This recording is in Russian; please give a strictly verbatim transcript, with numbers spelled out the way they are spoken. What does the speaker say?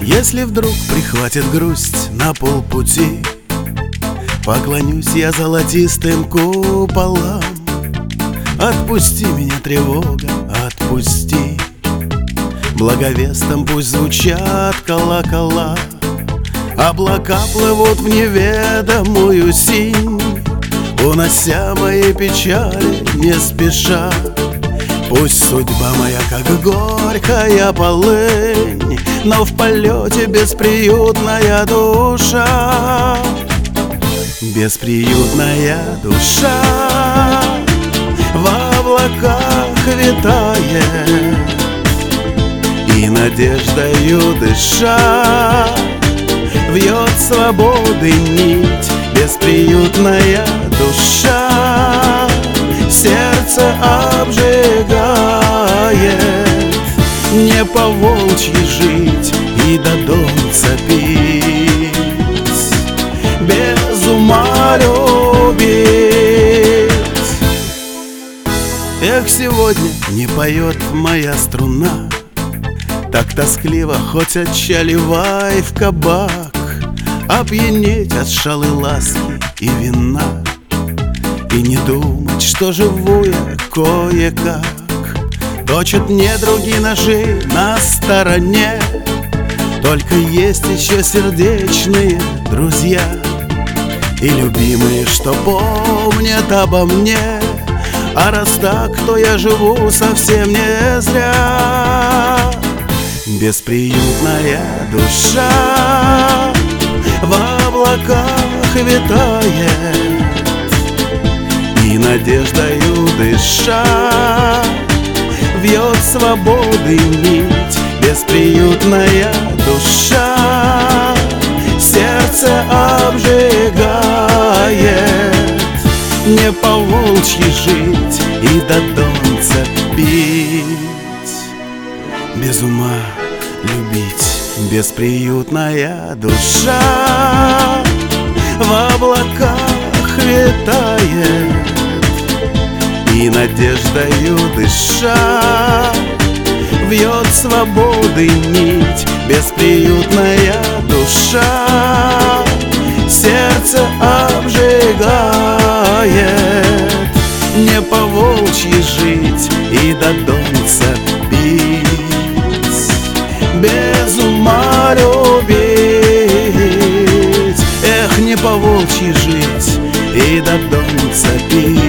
Если вдруг прихватит грусть на полпути, поклонюсь я золотистым куполам. Отпусти меня, тревога, отпусти. Благовестом пусть звучат колокола. Облака плывут в неведомую синь, унося мои печали не спеша. Пусть судьба моя, как горькая полынь, но в полете бесприютная душа. Бесприютная душа в облаках витает, и надеждою дыша вьет свободы нить. Бесприютная душа сердце обжигает. Не по-волчьи жить и до донца пить, без ума любить. Эх, сегодня не поет моя струна, так тоскливо, хоть отчаливай в кабак. Опьянеть от шалы ласки и вина, и не думать, что живу я кое-как. Точат недруги ножи на стороне, только есть еще сердечные друзья и любимые, что помнят обо мне. А раз так, то я живу совсем не зря. Бесприютная душа в облаках витает, и надеждою дыша вьет свободы нить. Бесприютная душа сердце обжигает. Не по-волчьи жить и до донца пить, без ума любить. Бесприютная душа в облаках витает, и надеждою дыша вьет свободы нить. Бесприютная душа сердце обжигает. Не по-волчьи жить и до донца пить, без ума любить. Эх, не по-волчьи жить и до донца пить.